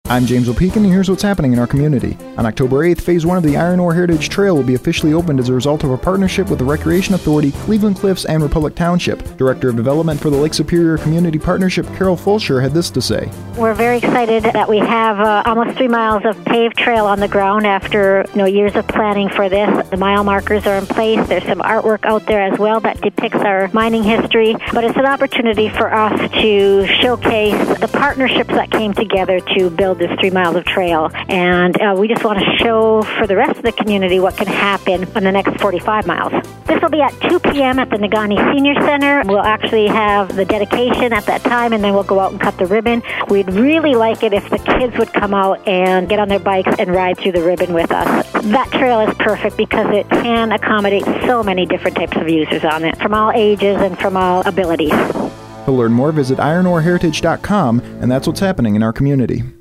I'm James O'Pekin, and here's what's happening in our community. On October 8th, Phase 1 of the Iron Ore Heritage Trail will be officially opened as a result of a partnership with the Recreation Authority, Cleveland Cliffs, and Republic Township. Director of Development for the Lake Superior Community Partnership, Carol Fulsher, had this to say. We're very excited that we have almost 3 miles of paved trail on the ground after years of planning for this. The mile markers are in place. There's some artwork out there as well that depicts our mining history. But it's an opportunity for us to showcase the partnerships that came together to build this 3 miles of trail. And we just want to show for the rest of the community what can happen in the next 45 miles. This will be at 2 p.m. at the Negaunee Senior Center. We'll actually have the dedication at that time, and then we'll go out and cut the ribbon. We'd really like it if the kids would come out and get on their bikes and ride through the ribbon with us. That trail is perfect because it can accommodate so many different types of users on it, from all ages and from all abilities. To learn more, visit ironoreheritage.com, and that's what's happening in our community.